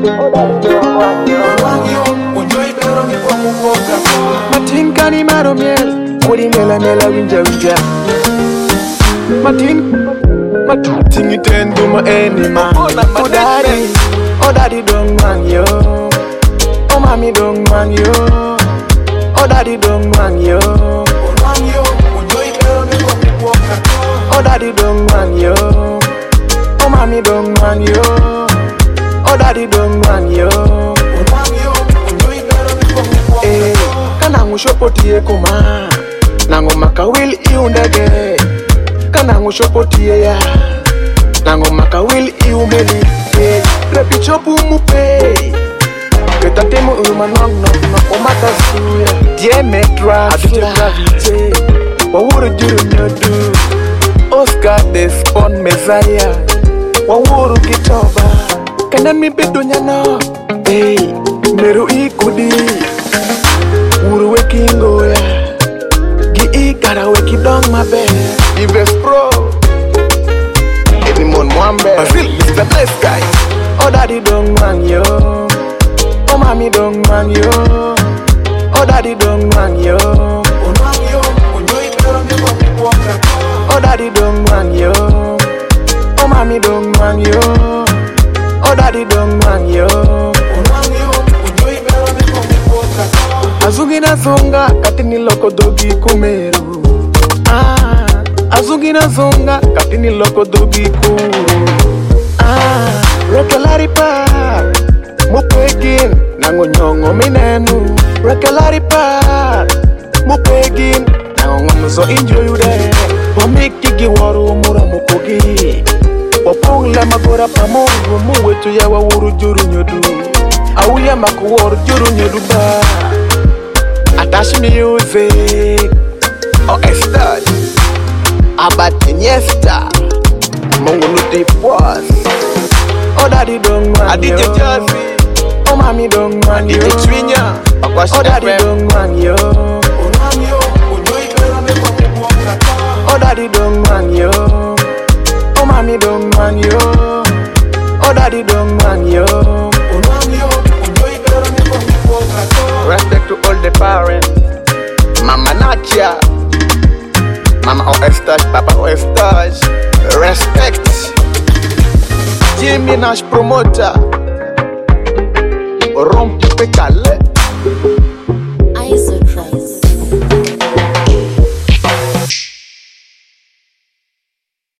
Matin kani maro miel, kuri mela mela winja winja. Matin tingi tendu ma enima. Oh daddy dong man yo, oh mommy dong man yo, oh daddy dong man yo, oh daddy dong man yo, oh mommy dong man yo, oh daddy dong man yo. Eh, kanangu shopotie kuma, nangu makawil iundage, kanangu shopotie ya, nangu makawil iumeli. Repi chopu mupe, keta temu umanong no omata suya. Dieme drafla, gravite, wawuru juru nyodu. Oscar Despon Messiah, wawuru gitoba. Kena mi bedo nyano, hey, meru ikudi. Wuru wekingo ya, gi ikara weki dong mabe. Ives Pro, Edmond Mwambe, Basil, Mr. Nice Guy. Oh daddy dong man yo, oh mommy dong man yo, oh daddy dong man yo, oh daddy dong man yo, oh mommy dong man yo, oh daddy dong man yo. Azugina zonga katini loko dogi kumeru. Azugina zonga katini loko dogi kuru. Rekelari pa, mupegin, nango nyongo minenu. Rekelari pa, mupegin, nango mzo enjoy you there. Wamiki giwaru mura mukogi, wapong la magora pamongo muwetu ya wawuru juru nyodu. Auya makuwaru juru nyodu ba. Attach music, oh estad, abate niesta, mongo nuti poas. Oh daddy dong man yo, oh mommy dong man yo, oh daddy dong man yo, oh daddy dong man yo, oh mommy dong man yo, oh daddy dong man yo. Respect to all the parents, Mama Nacha, Mama Oestage, Papa Oestage. Respect Jimmy Nash promoter, Rompe Pekale.